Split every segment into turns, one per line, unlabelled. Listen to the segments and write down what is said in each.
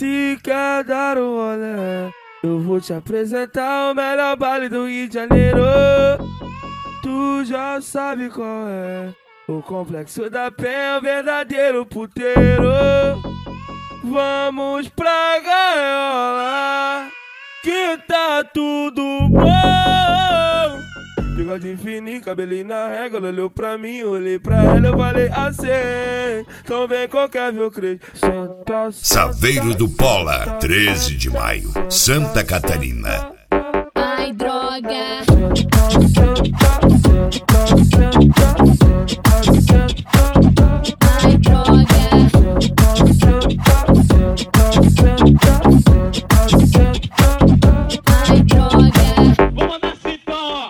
Se quer dar um rolê, eu vou te apresentar o melhor baile do Rio de Janeiro. Tu já sabe qual é, o Complexo da Penha, o verdadeiro puteiro. Vamos pra gaiola, que tá tudo bom. Bigode fininho, cabelinho na régua, ela olhou pra mim, olhei pra ela, eu falei assim: então vem qualquer meu crente.
Saveiro do Pola, 13 de maio, Santa Catarina.
Ai, droga. Ai, droga. Ai, droga.
Vou mandar assim então, ó.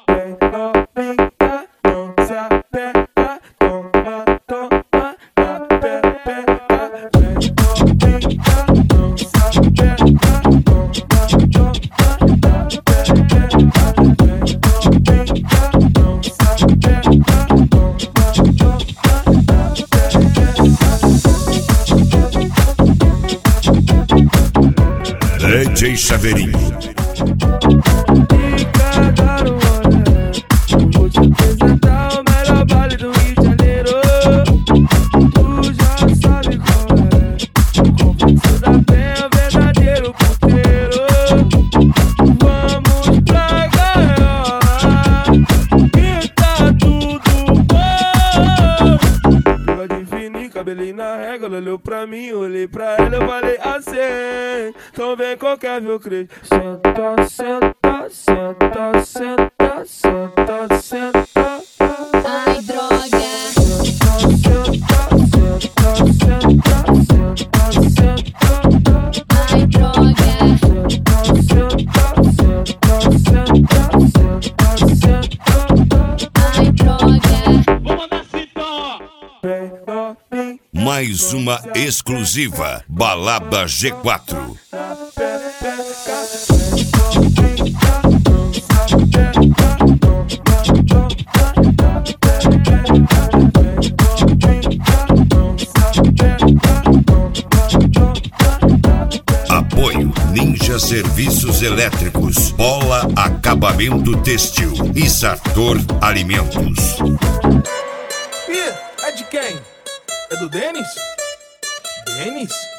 DJ Saveirinho.
Vou te apresentar o melhor baile do Rio de Janeiro. Tu já sabe qual é, o Complexo da Penha, o verdadeiro puteiro. Vamos pra gaiola, que tá tudo bom. Bigode fininho, cabelinho na régua, ela olhou pra mim, olhei pra ela, eu falei assim: então vem qualquer meu crente. Senta, senta, senta, senta, senta, senta.
Ai, droga. Ai, droga. Ai, droga.
Vou mandar assim então, ó.
Mais uma exclusiva, Balada G4. Apoio Ninja Serviços Elétricos, Pola Acabamento Têxtil e Sartor Alimentos.
Ih, é de quem? É do Denis? Denis?